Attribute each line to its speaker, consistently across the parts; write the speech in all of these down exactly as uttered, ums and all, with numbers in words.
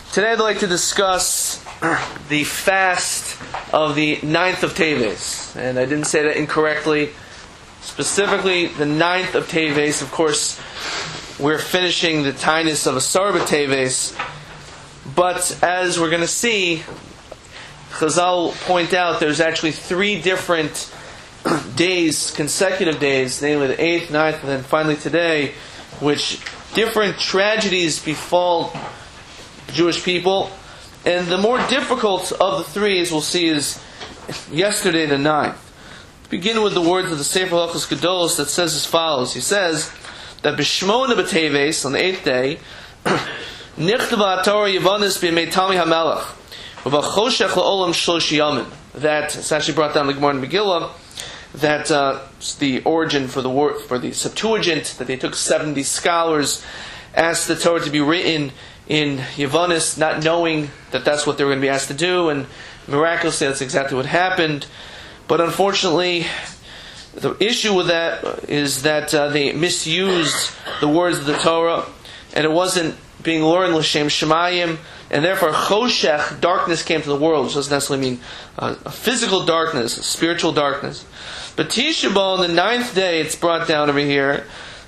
Speaker 1: Today I'd like to discuss the fast of the ninth of Teves. And I didn't say that incorrectly. Specifically, the ninth of Teves. Of course, we're finishing the Tainus of Asar B'Teves. But as we're going to see, Chazal point out there's actually three different days, consecutive days, namely the eighth, ninth, and then finally today, which different tragedies befall Jewish people. And the more difficult of the three, as we'll see, is yesterday, the ninth. To begin with the words of the Sefer Halachos Gedolos that says as follows. He says that B'Shmona B'Teves, on the eighth day, Nichtava Torah Yevanis B'Yemei Tami HaMelech V'Choshech La'olam Shlosh Yamin. That it's actually brought down in the Gemara and Megillah. That uh, the origin for the word for the Septuagint, that they took seventy scholars, asked the Torah to be written in Yavanis, not knowing that that's what they were going to be asked to do, and miraculously that's exactly what happened. But unfortunately, the issue with that is that uh, they misused the words of the Torah, and it wasn't being learned l'shem shemayim, and therefore choshech, darkness, came to the world, which doesn't necessarily mean uh, a physical darkness, a spiritual darkness. But Tisha B'Av, on the ninth day, it's brought down over here,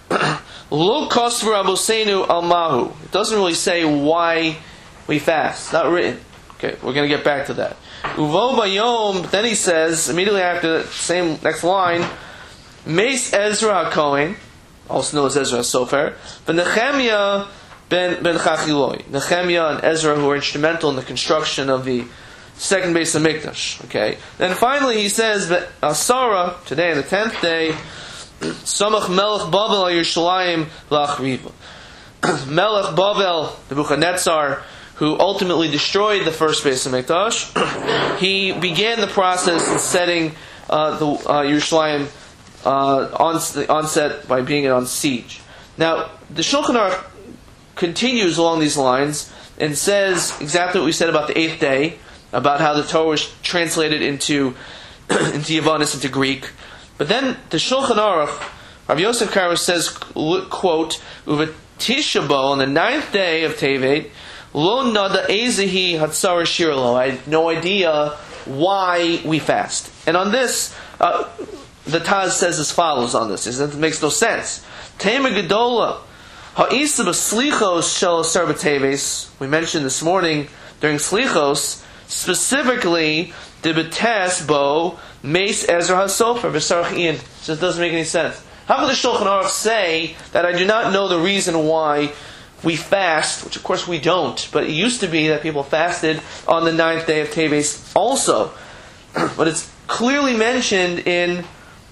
Speaker 1: Lo kosver abosenu al mahu. It doesn't really say why we fast. It's not written. Okay, we're going to get back to that. Uvo bayom, but then he says, immediately after the same next line, Meis Ezra HaKohen, also known as Ezra HaSofer, but Nehemiah ben, ben Chachiloi. Nehemiah and Ezra, who were instrumental in the construction of the second base of Mikdash. Okay. Then finally he says that Asara, today on the tenth day, Samach Melech Bavel al Yerushalayim la'achriva. Melech Bavel, Nebuchadnezzar, who ultimately destroyed the first base of Mikdash, he began the process of setting uh, the uh, Yerushalayim uh, on the onset by being on siege. Now, the Shulchan Aruch continues along these lines and says exactly what we said about the eighth day, about how the Torah was translated into into Yavanis, into Greek. But then the Shulchan Aruch, Rav Yosef Karo says, quote, Uva Tisha B'Av, on the ninth day of Tevet, Lo nada ezehi hatzara shirlo. I had no idea why we fast. And on this, uh, the Taz says as follows on this. It makes no sense. Tema gedola ha'isa b'slichos shel asar b'teves. We mentioned this morning during slichos, specifically the betes bo Meis Ezra HaSofer v'Sarach Ian. So it doesn't make any sense. How could the Shulchan Aruch say that I do not know the reason why we fast, which of course we don't, but it used to be that people fasted on the ninth day of Teves also. But it's clearly mentioned in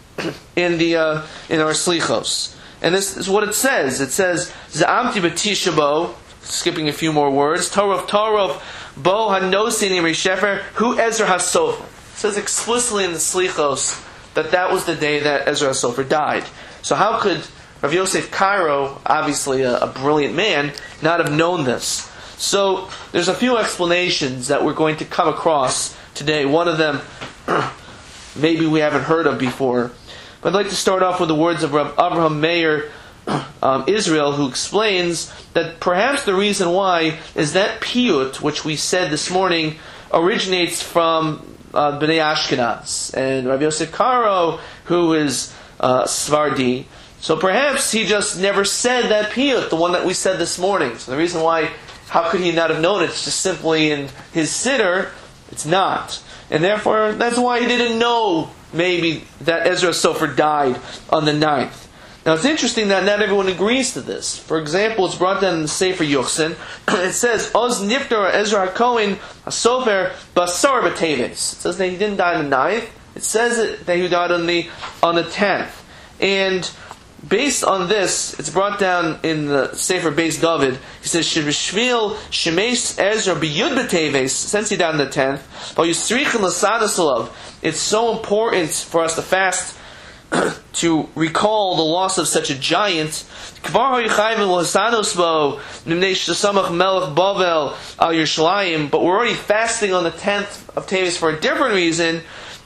Speaker 1: in the uh, in our Slichos. And this is what it says. It says, Za'amti b'Tisha B'Av, skipping a few more words, Torov Torov Bo HaNosin Imri Shefer, Hu Ezra HaSofer. It says explicitly in the Slichos that that was the day that Ezra HaSofer died. So how could Rav Yosef Karo, obviously a, a brilliant man, not have known this? So there's a few explanations that we're going to come across today. One of them maybe we haven't heard of before. But I'd like to start off with the words of Rav Avraham Meir um, Israel, who explains that perhaps the reason why is that piyut, which we said this morning, originates from Uh, B'nai Ashkenaz, and Rav Yosef Karo, who is uh, Svardi. So perhaps he just never said that piyut, the one that we said this morning. So the reason why, how could he not have known it? It's just simply in his siddur, it's not. And therefore, that's why he didn't know, maybe, that Ezra Sofer died on the ninth. Now it's interesting that not everyone agrees to this. For example, it's brought down in the Sefer Yochsin. It says, Oz Niftar Ezra HaKohen HaSofer Basar B'Teves. It says that he didn't die on the ninth. It says that he died on the on the tenth. And based on this, it's brought down in the Sefer Beis David. He says, Shevishvil Shemesh Ezra B'Yud B'Teves, since he died on the tenth, it's so important for us to fast to recall the loss of such a giant. But we're already fasting on the tenth of Teves for a different reason.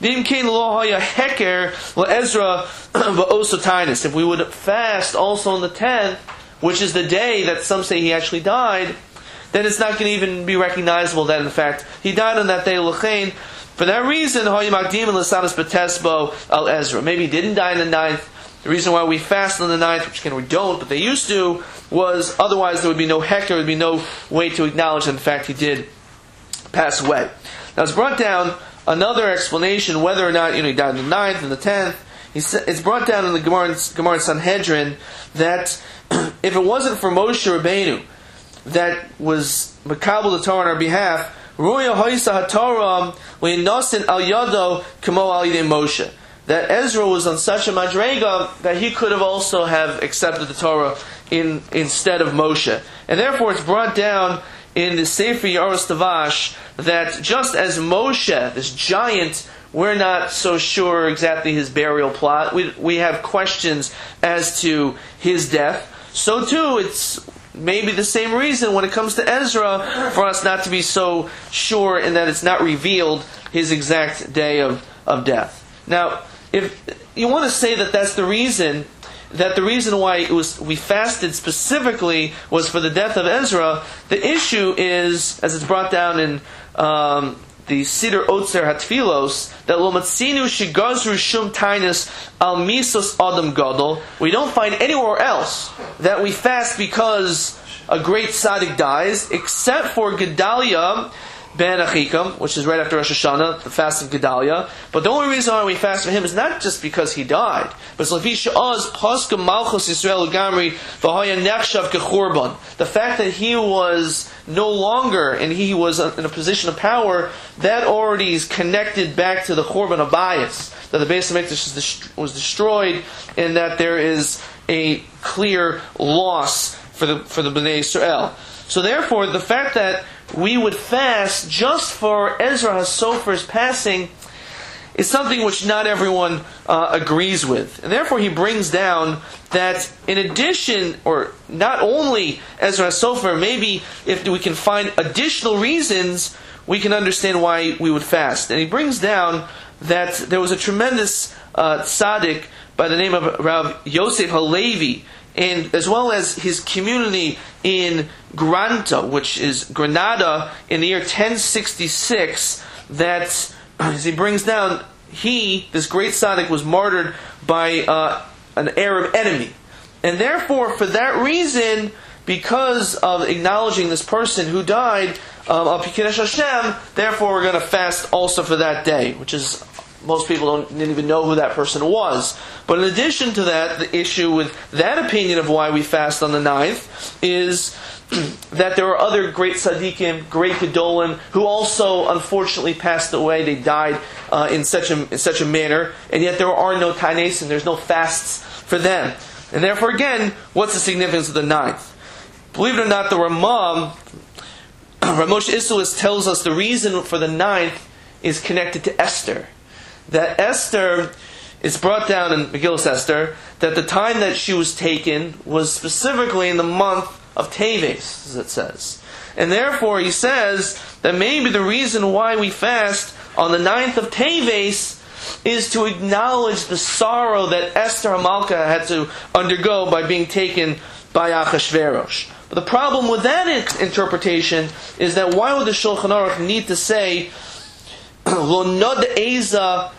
Speaker 1: If we would fast also on the tenth, which is the day that some say he actually died, then it's not going to even be recognizable that in fact he died on that day. L'chein, for that reason, al Ezra. Maybe he didn't die on the ninth. The reason why we fast on the ninth, which again we don't, but they used to, was otherwise there would be no hecker, there would be no way to acknowledge that in fact he did pass away. Now it's brought down another explanation whether or not you know he died on the ninth and the tenth. It's brought down in the Gemara, Gemara Sanhedrin that if it wasn't for Moshe Rabbeinu that was makabel the Torah on our behalf, Ruya Hoisa HaTorah Le'nosin Al Yado Kamo Al Yidei Moshe, that Ezra was on such a madrega that he could have also have accepted the Torah in instead of Moshe, and therefore it's brought down in the Sefer Yaros Tavash that just as Moshe, this giant, we're not so sure exactly his burial plot. We we have questions as to his death. So too, it's maybe the same reason when it comes to Ezra for us not to be so sure in that it's not revealed his exact day of, of death. Now, if you want to say that that's the reason, that the reason why it was we fasted specifically was for the death of Ezra, the issue is, as it's brought down in um, the Siddur Otzer Hatfilos, that lo matzinu shegazru shum tainus al misos adam gadol. We don't find anywhere else that we fast because a great tzaddik dies, except for Gedaliah ben Achikam, which is right after Rosh Hashanah, the fast of Gedaliah. But the only reason why we fast for him is not just because he died, but it's Levi Sha'az Paska Malchus Yisrael Gamri V'Haya Nechshav Kechurban. The fact that he was no longer and he was in a position of power, that already is connected back to the Churban Abayis, that the Beis HaMikdash was destroyed, and that there is a clear loss for the for the Bnei Yisrael. So therefore, the fact that we would fast just for Ezra HaSofer's passing is something which not everyone uh, agrees with. And therefore he brings down that in addition, or not only Ezra HaSofer, maybe if we can find additional reasons, we can understand why we would fast. And he brings down that there was a tremendous uh, tzaddik by the name of Rav Yosef Halevi, and as well as his community in Granta, which is Granada, in the year ten sixty-six, that, as he brings down, he, this great tzaddik, was martyred by uh, an Arab enemy. And therefore, for that reason, because of acknowledging this person who died um, of Kiddush Hashem, therefore we're going to fast also for that day, which is, most people don't didn't even know who that person was. But in addition to that, the issue with that opinion of why we fast on the ninth is that there are other great tzaddikim, great gedolim, who also unfortunately passed away. They died uh, in such a in such a manner, and yet there are no taines, and there's no fasts for them. And therefore, again, what's the significance of the ninth? Believe it or not, the Ramam, Rav Moshe Isserles, tells us the reason for the ninth is connected to Esther. That Esther is brought down in Megillas Esther, that the time that she was taken was specifically in the month of Teves, as it says. And therefore he says that maybe the reason why we fast on the ninth of Teves is to acknowledge the sorrow that Esther HaMalka had to undergo by being taken by Achashverosh. But the problem with that interpretation is that why would the Shulchan Aruch need to say Lo nod eza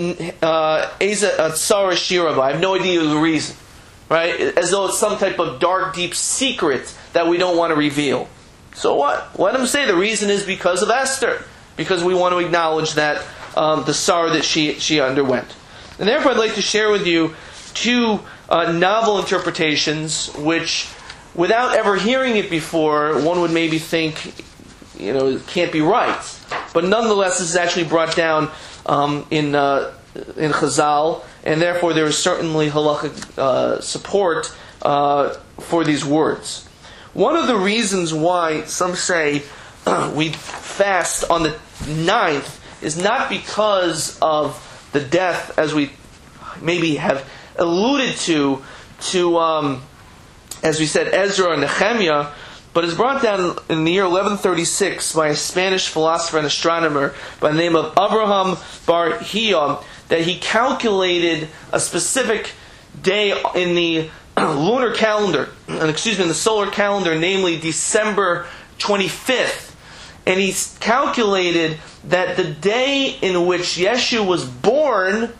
Speaker 1: eza atzara shiraba? I have no idea the reason, right? As though it's some type of dark, deep secret that we don't want to reveal. So what? Let him say the reason is because of Esther, because we want to acknowledge that um, the sorrow that she she underwent. And therefore, I'd like to share with you two uh, novel interpretations, which, without ever hearing it before, one would maybe think, you know, it can't be right. But nonetheless, this is actually brought down um, in uh, in Chazal, and therefore there is certainly halachic uh, support uh, for these words. One of the reasons why some say uh, we fast on the ninth is not because of the death, as we maybe have alluded to, to um, as we said, Ezra and Nehemiah, but is brought down in the year eleven thirty-six by a Spanish philosopher and astronomer by the name of Abraham Bar Hiyam, that he calculated a specific day in the lunar calendar, and excuse me, in the solar calendar, namely December twenty-fifth. And he calculated that the day in which Yeshu was born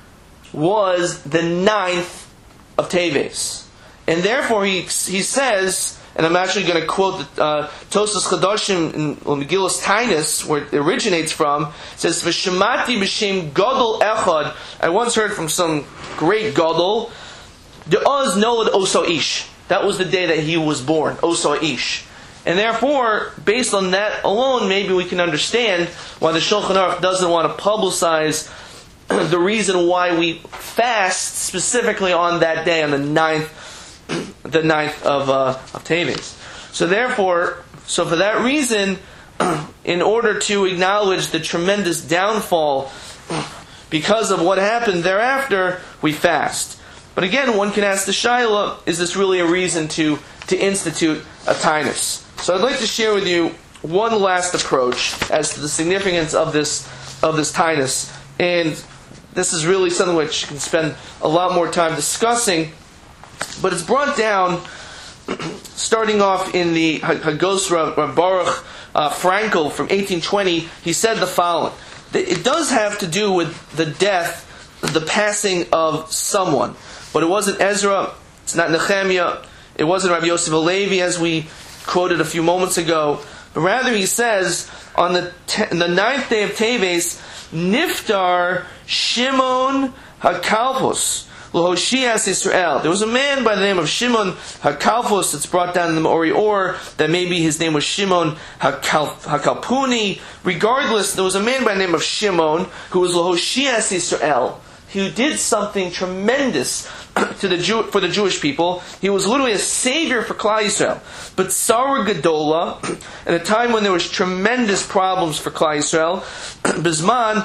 Speaker 1: was the ninth of Teves. And therefore he he says, and I'm actually going to quote the uh, Tosas Chadashim in Megillas Tainus, where it originates from. It says, "V'shemati b'shem gadol echad." I once heard from some great gadol, "De'oz nolad oso ish." That was the day that he was born, oso ish. And therefore, based on that alone, maybe we can understand why the Shulchan Aruch doesn't want to publicize the reason why we fast specifically on that day, on the ninth, the ninth of uh, of Teves. So therefore, so for that reason, in order to acknowledge the tremendous downfall because of what happened thereafter, we fast. But again, one can ask the Shaila: is this really a reason to to institute a Tainus? So I'd like to share with you one last approach as to the significance of this of this Tainus, and this is really something which you can spend a lot more time discussing. But it's brought down, starting off in the Hagos Rav Baruch uh, Frankel from eighteen twenty. He said the following: it does have to do with the death, the passing of someone, but it wasn't Ezra, it's not Nehemiah, it wasn't Rabbi Yosef Alevi, as we quoted a few moments ago. But rather, he says on the te- the ninth day of Teves, Niftar Shimon HaKalpos L'Hoshias Yisrael. There was a man by the name of Shimon HaKalpos that's brought down in the Mori Or that maybe his name was Shimon Hakal- HaKalpuni. Regardless, there was a man by the name of Shimon who was L'Hoshias Yisrael, who did something tremendous to the Jew, for the Jewish people. He was literally a savior for Klal Yisrael. But Sarah Gedola, at a time when there was tremendous problems for Klal Yisrael, Bizman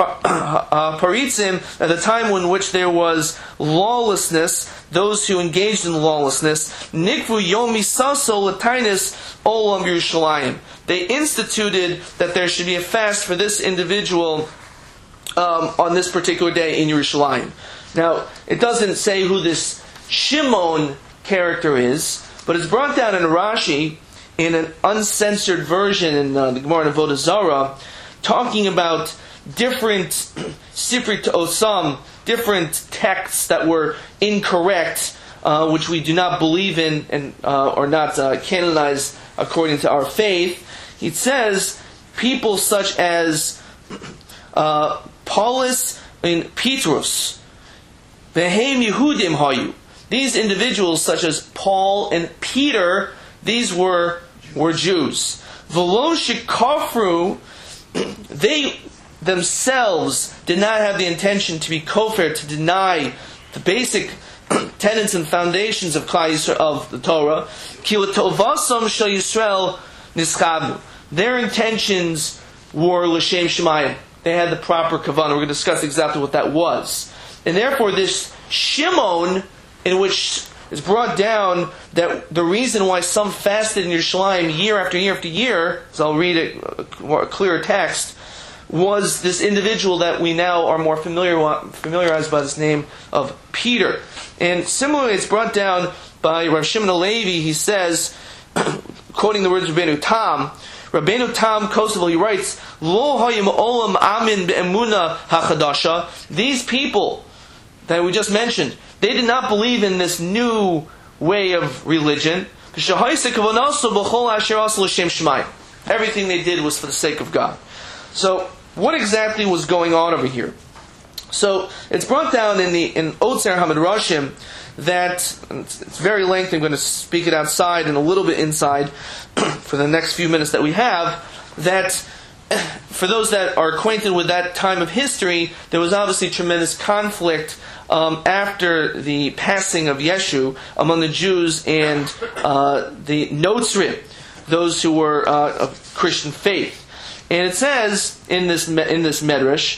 Speaker 1: Paritzim, at the time in which there was lawlessness, those who engaged in lawlessness, Nikvu Yomi Saso Latainis Olam Yerushalayim. They instituted that there should be a fast for this individual um, on this particular day in Yerushalayim. Now, it doesn't say who this Shimon character is, but it's brought down in Rashi in an uncensored version in uh, the Gemara in Avodah Zarah, talking about different Sifri Osam, different texts that were incorrect, uh, which we do not believe in and uh, are not uh, canonized according to our faith. It says people such as uh, Paulus and Petrus, Vehem Yehudim Hayu. These individuals, such as Paul and Peter, these were were Jews. V'lo shekafru, they themselves did not have the intention to be kofir, to deny the basic tenets and foundations of Klal Yisrael, of the Torah. Ki l'tovasam shel Yisrael nischadu. Their intentions were l'shem shemayim. They had the proper kavanah. We're going to discuss exactly what that was. And therefore, this Shimon, in which is brought down that the reason why some fasted in Yerushalayim year after year after year, as I'll read a, a clearer text, was this individual that we now are more familiar, familiarized by this name of Peter. And similarly, it's brought down by Rav Shimon HaLevi. He says, quoting the words of Rabbeinu Tam, Rabbeinu Tam Kosovo, he writes, Lo hayim olam amin be'emuna hachadasha. These people that we just mentioned, they did not believe in this new way of religion. Everything they did was for the sake of God. So, what exactly was going on over here? So, it's brought down in the in Otzer HaMidrashim that, it's, it's very lengthy, I'm going to speak it outside and a little bit inside for the next few minutes that we have, that for those that are acquainted with that time of history, there was obviously tremendous conflict um, after the passing of Yeshu among the Jews and uh, the Notzrim, those who were uh, of Christian faith. And it says in this in this medrash,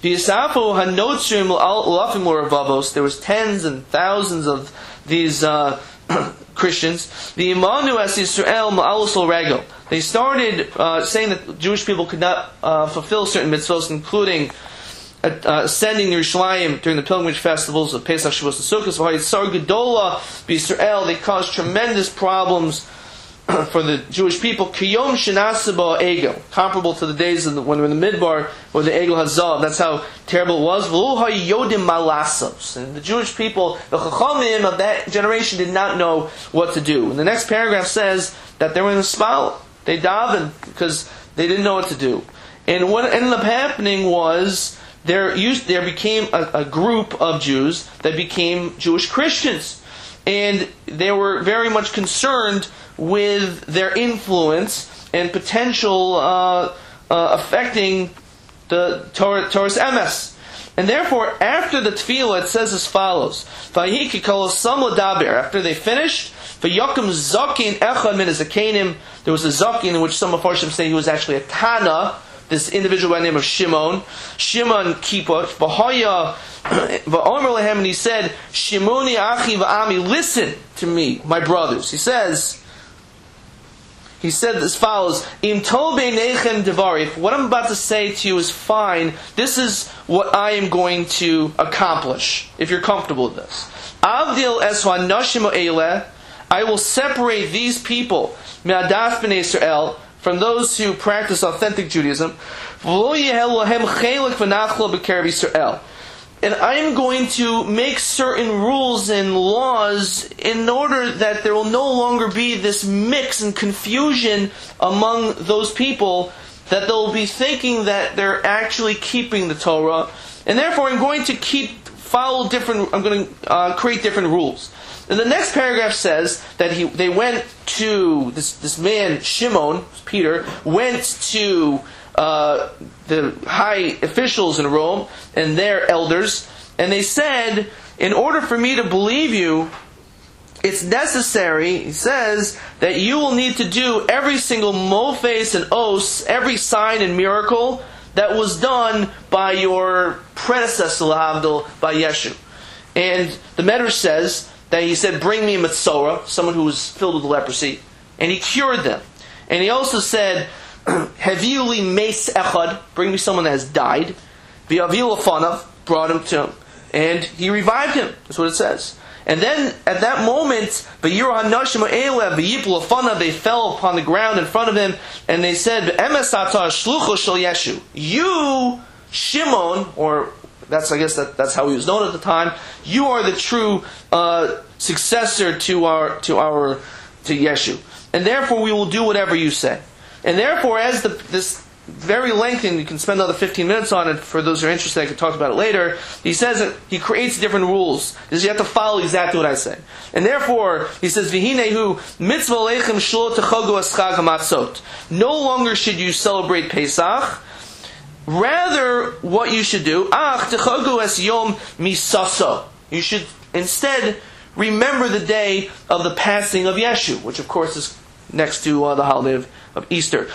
Speaker 1: there was tens and thousands of these uh, Christians. The Imanu as Yisrael ma'alusol regel. They started uh, saying that Jewish people could not uh, fulfill certain mitzvos, including uh, uh, ascending to Yerushalayim during the pilgrimage festivals of Pesach, Shavuos, and Sukkot. V'hayit Sar Gedola b'Yisrael. They caused tremendous problems for the Jewish people, Kiyom Shinasaba Egel, comparable to the days of the, when we're in the Midbar, or the Egel Hazav. That's how terrible it was. Yodim Malasos. And the Jewish people, the Chachamim of that generation, did not know what to do. And the next paragraph says that they were in the spal. They davened because they didn't know what to do. And what ended up happening was there used there became a, a group of Jews that became Jewish Christians. And they were very much concerned with their influence and potential uh, uh, affecting the Torah, Torah's emes. And therefore, after the tefillah, it says as follows: after they finished, Vayakum zakin echad min zakenim. There was a zakin in which some of Farshim say he was actually a Tana, this individual by the name of Shimon. Shimon kippah v'haya v'omer lehem, and he said, Shimoni achi v'ami, listen to me, my brothers. He says, he said as follows: Im tov beinechem devari. If what I'm about to say to you is fine, this is what I am going to accomplish. If you're comfortable with this, Avdil es ha'nashim ha'eleh, I will separate these people, me'adas b'nei Yisrael, from those who practice authentic Judaism. V'lo yehel lahem chelik v'nachlo b'kerev Yisrael. And I am going to make certain rules and laws in order that there will no longer be this mix and confusion among those people, that they'll be thinking that they're actually keeping the Torah, and therefore I'm going to keep follow different. I'm going to uh, create different rules. And the next paragraph says that he they went to this this man Shimon Peter went to uh, the high officials in Rome and their elders, and they said, in order for me to believe you, it's necessary, he says, that you will need to do every single mofes and os, every sign and miracle that was done by your predecessor, Lahavdil, by Yeshu. And the Medrash says that he said, bring me a Metzorah, someone who was filled with leprosy, and he cured them. And he also said, Haviu li meis echad, bring me someone that has died. V'aviu lefanav, brought him to him, and he revived him. That's what it says. And then at that moment, v'yiru hanashim ha'eleh v'yiplu lefanav, they fell upon the ground in front of him, and they said, V'emes ata shlucho shel Yeshu. You, Shimon, or that's I guess that, that's how he was known at the time. You are the true uh, successor to our to our to Yeshu, and therefore we will do whatever you say. And therefore, as the, this very lengthy, and you can spend another fifteen minutes on it for those who are interested, I could talk about it later. He says that he creates different rules. He says you have to follow exactly what I say. And therefore, he says, V'hinehu mitzvah leichem shlo techogu eschag hamatzot. No longer should you celebrate Pesach. Rather, what you should do, ach techogu es yom misaso. You should instead remember the day of the passing of Yeshu, which of course is next to uh, the holiday of, of Easter.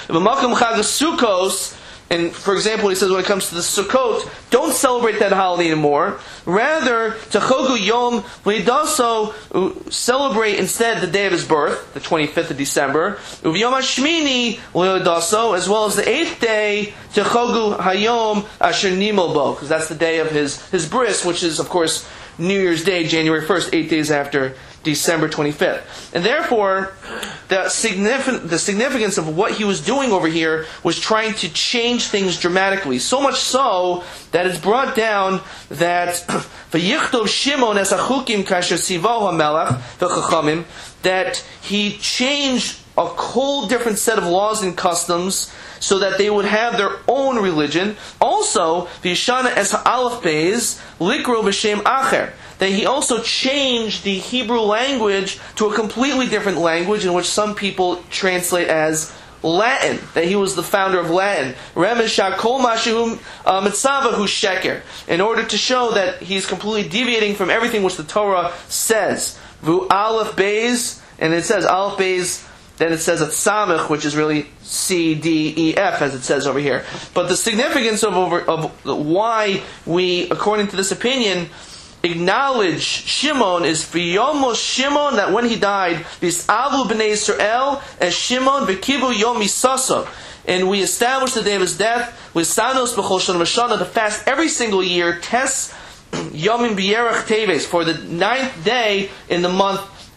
Speaker 1: And for example, he says when it comes to the Sukkot, don't celebrate that holiday anymore. Rather, Techogu Yom Lidaso, celebrate instead the day of his birth, the twenty-fifth of December. Uviyom Hashmini Lidaso, as well as the eighth day, Techogu Hayom Asher Nimel Bo, because that's the day of his, his bris, which is, of course, New Year's Day, January first, eight days after December twenty-fifth. And therefore, the significant, the significance of what he was doing over here was trying to change things dramatically. So much so that it's brought down that V'yichtov Shimon es achukim kasher sivahu hamelach v'chachamim, that he changed a whole different set of laws and customs so that they would have their own religion. Also, V'yishana es ha'alef beis likro b'shem acher, that he also changed the Hebrew language to a completely different language in which some people translate as Latin, that he was the founder of Latin. Remesha kol mashu mitzavahu sheker, in order to show that he's completely deviating from everything which the Torah says. Vu aleph beis, and it says aleph beis, then it says at samech, which is really C, D, E, F, as it says over here. But the significance of, over, of why we, according to this opinion, acknowledge Shimon is V'yomos Shimon, that when he died, V'yisavu b'nei Yisrael as Shimon v'kivu yom misaso, and we established the day of his death with Sanos b'chol shana v'shana, to fast every single year, Tes Yomim b'yerach Teves, for the ninth day in the month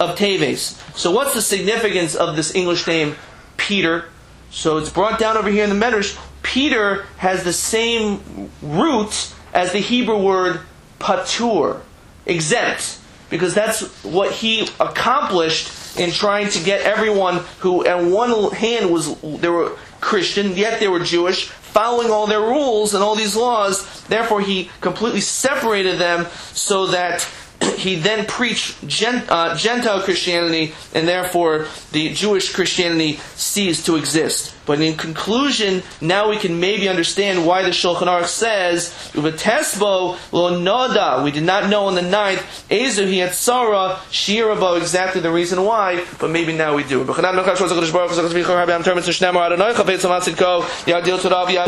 Speaker 1: of Teves. So what's the significance of this English name, Peter? So it's brought down over here in the Medrash. Peter has the same root as the Hebrew word patur, exempt, because that's what he accomplished in trying to get everyone who, on one hand, was they were Christian, yet they were Jewish, following all their rules and all these laws. Therefore, he completely separated them so that he then preached Gent, uh, Gentile Christianity, and therefore the Jewish Christianity ceased to exist. But in conclusion, now we can maybe understand why the Shulchan Aruch says, "Uv'tesbo lo noda." We did not know on the ninth, Ezu hi etzara shirabo, exactly the reason why, but maybe now we do.